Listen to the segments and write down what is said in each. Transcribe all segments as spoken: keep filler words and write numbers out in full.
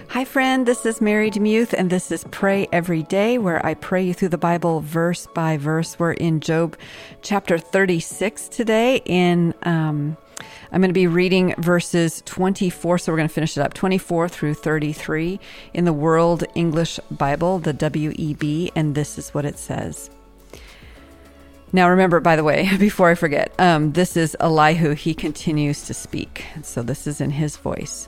Hi, friend. This is Mary DeMuth, and this is Pray Every Day, where I pray you through the Bible verse by verse. We're in Job chapter thirty-six today. In um, I'm going to be reading verses twenty-four, so we're going to finish it up, twenty-four through thirty-three in the World English Bible, the W E B, and this is what it says. Now, remember, by the way, before I forget, um, this is Elihu. He continues to speak, so this is in his voice.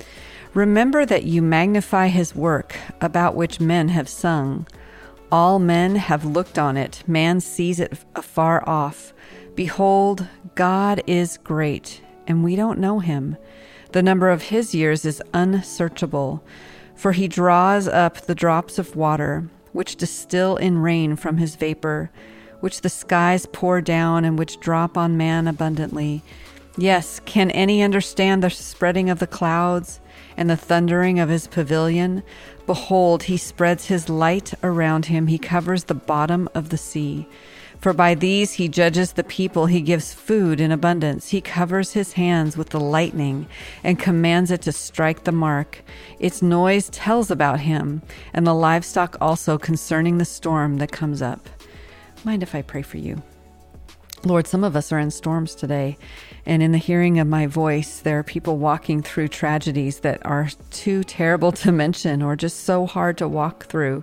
Remember that you magnify his work, about which men have sung. All men have looked on it. Man sees it afar off. Behold, God is great, and we don't know him. The number of his years is unsearchable, for he draws up the drops of water, which distill in rain from his vapor, which the skies pour down and which drop on man abundantly. Yes, can any understand the spreading of the clouds and the thundering of his pavilion? Behold, he spreads his light around him. He covers the bottom of the sea. For by these he judges the people. He gives food in abundance. He covers his hands with the lightning and commands it to strike the mark. Its noise tells about him, and the livestock also concerning the storm that comes up. Mind if I pray for you? Lord, some of us are in storms today, and in the hearing of my voice, there are people walking through tragedies that are too terrible to mention or just so hard to walk through.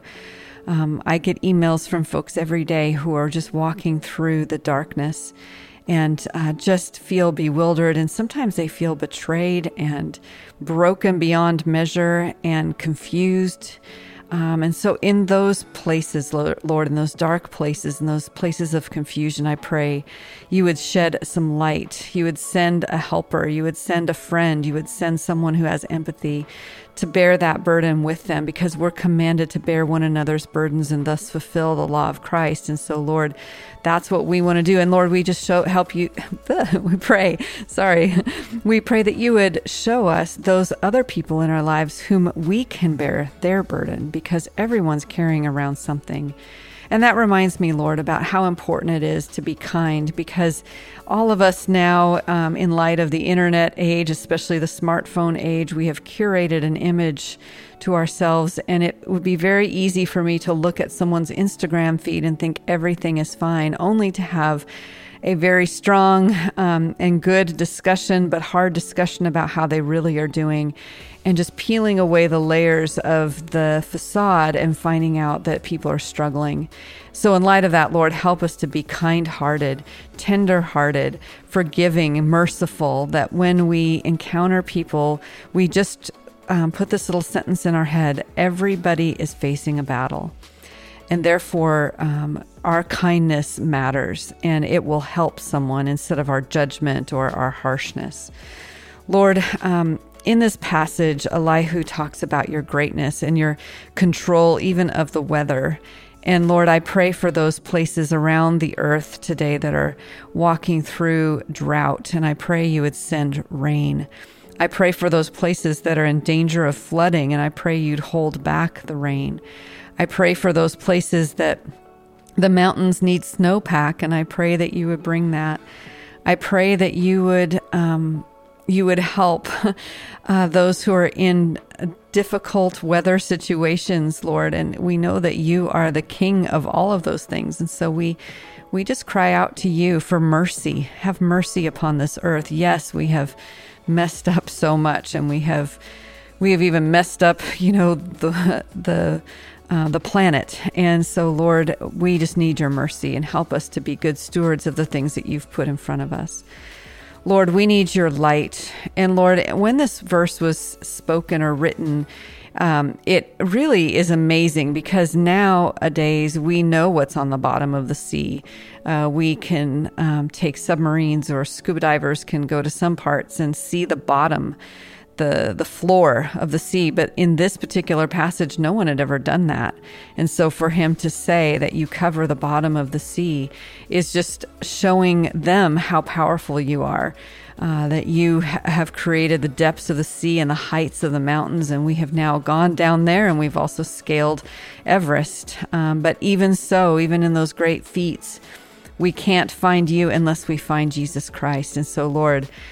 Um, I get emails from folks every day who are just walking through the darkness and uh, just feel bewildered, and sometimes they feel betrayed and broken beyond measure and confused. Um, and so in those places, Lord, in those dark places, in those places of confusion, I pray you would shed some light. You would send a helper. You would send a friend. You would send someone who has empathy to bear that burden with them, because we're commanded to bear one another's burdens and thus fulfill the law of Christ. And so, Lord, that's what we want to do. And Lord, we just show, help you. we pray, sorry. We pray that you would show us those other people in our lives whom we can bear their burden, because everyone's carrying around something. And that reminds me, Lord, about how important it is to be kind, because all of us now, um, in light of the internet age, especially the smartphone age, we have curated an image to ourselves, and it would be very easy for me to look at someone's Instagram feed and think everything is fine, only to have a very strong um, and good discussion, but hard discussion about how they really are doing, and just peeling away the layers of the facade and finding out that people are struggling. So in light of that, Lord, help us to be kind-hearted, tender-hearted, forgiving, merciful, that when we encounter people, we just um, put this little sentence in our head: everybody is facing a battle. And therefore, um, our kindness matters, and it will help someone instead of our judgment or our harshness. Lord, um, in this passage, Elihu talks about your greatness and your control even of the weather. And Lord, I pray for those places around the earth today that are walking through drought, and I pray you would send rain. I pray for those places that are in danger of flooding, and I pray you'd hold back the rain. I pray for those places that the mountains need snowpack, and I pray that you would bring that. I pray that you would um, you would help uh, those who are in difficult weather situations, Lord. And we know that you are the King of all of those things, and so we we just cry out to you for mercy. Have mercy upon this earth. Yes, we have messed up so much, and we have we have even messed up, you know, the the. Uh, the planet. And so, Lord, we just need your mercy, and help us to be good stewards of the things that you've put in front of us. Lord, we need your light. And Lord, when this verse was spoken or written, um, it really is amazing, because nowadays we know what's on the bottom of the sea. Uh, we can um, take submarines, or scuba divers can go to some parts and see the bottom, the the floor of the sea. But in this particular passage, no one had ever done that. And so for him to say that you cover the bottom of the sea is just showing them how powerful you are, uh, that you ha- have created the depths of the sea and the heights of the mountains. And we have now gone down there, and we've also scaled Everest. Um, but even so, even in those great feats, we can't find you unless we find Jesus Christ. And so, Lord,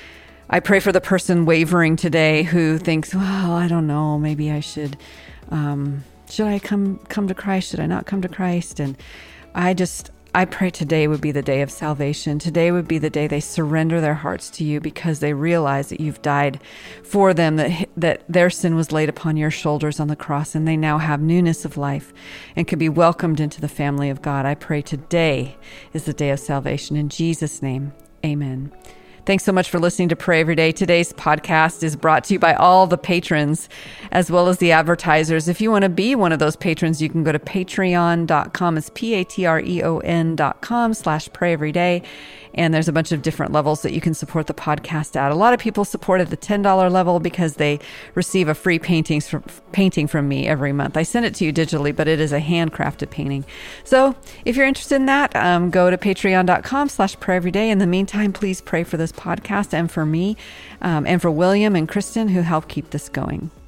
I pray for the person wavering today who thinks, well, I don't know, maybe I should, um, should I come, come to Christ? Should I not come to Christ? And I just, I pray today would be the day of salvation. Today would be the day they surrender their hearts to you because they realize that you've died for them, that that their sin was laid upon your shoulders on the cross, and they now have newness of life and can be welcomed into the family of God. I pray today is the day of salvation. In Jesus' name, amen. Thanks so much for listening to Pray Every Day. Today's podcast is brought to you by all the patrons as well as the advertisers. If you want to be one of those patrons, you can go to patreon dot com. It's P-A-T-R-E-O-N dot com slash pray every day. And there's a bunch of different levels that you can support the podcast at. A lot of people support at the ten dollars level because they receive a free paintings from, painting from me every month. I send it to you digitally, but it is a handcrafted painting. So if you're interested in that, um, go to patreon dot com slash pray every day. In the meantime, please pray for this podcast and for me um, and for William and Kristen who help keep this going.